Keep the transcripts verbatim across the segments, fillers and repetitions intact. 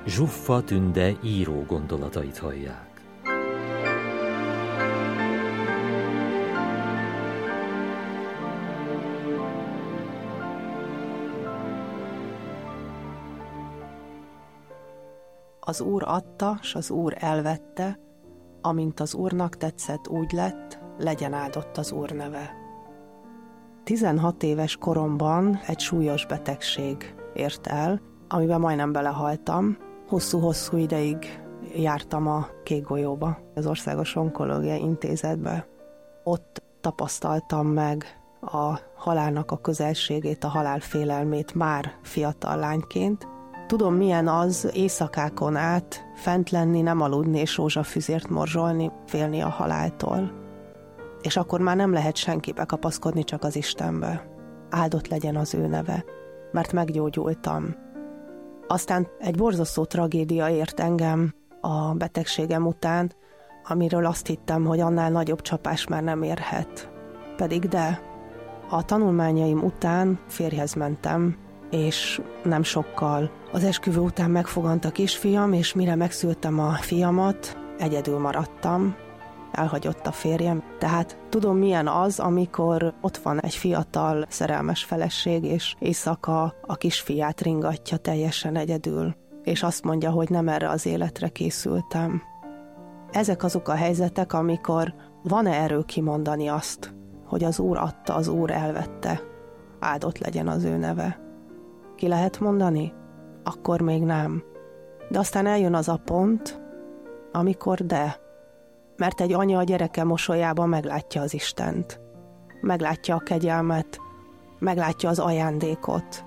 Zsuffa Tünde író gondolatait hallják. Az Úr adta, s az Úr elvette, amint az Úrnak tetszett, úgy lett, legyen áldott az Úr neve. tizenhat éves koromban egy súlyos betegség ért el, amiben majdnem belehaltam. Hosszú-hosszú ideig jártam a Kékgolyóba, az Országos Onkológiai Intézetbe. Ott tapasztaltam meg a halálnak a közelségét, a halál félelmét már fiatal lányként. Tudom, milyen az éjszakákon át fent lenni, nem aludni és rózsafüzért morzsolni, félni a haláltól. És akkor már nem lehet senkibe kapaszkodni, csak az Istenbe. Áldott legyen az ő neve, mert meggyógyultam. Aztán egy borzasztó tragédia ért engem a betegségem után, amiről azt hittem, hogy annál nagyobb csapás már nem érhet. Pedig de, a tanulmányaim után férjhez mentem, és nem sokkal az esküvő után megfogant a kisfiam, és mire megszültem a fiamat, egyedül maradtam, elhagyott a férjem. Tehát tudom, milyen az, amikor ott van egy fiatal, szerelmes feleség, és éjszaka a kisfiát ringatja teljesen egyedül, és azt mondja, hogy nem erre az életre készültem. Ezek azok a helyzetek, amikor van-e erő kimondani azt, hogy az Úr adta, az Úr elvette, áldott legyen az ő neve. Ki lehet mondani? Akkor még nem. De aztán eljön az a pont, amikor de. Mert egy anya a gyereke mosolyában meglátja az Istent. Meglátja a kegyelmet, meglátja az ajándékot.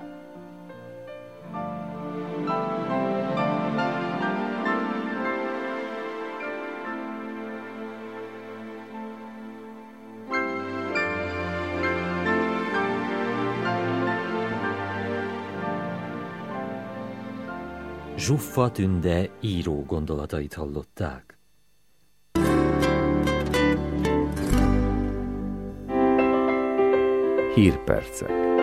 Zsuffa Tünde író gondolatait hallották. Hírpercek.